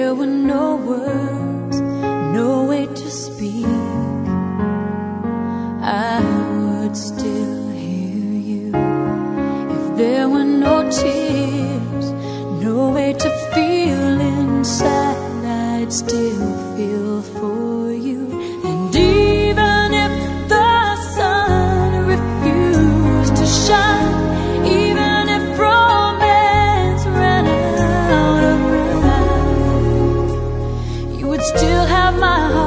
there were no words, no way to speak, I would still hear you. If there were no tears, no way to feel inside, I'd still feel for you. And even if the sun refused to shine, even if romance ran out of rhyme, you would still have my heart.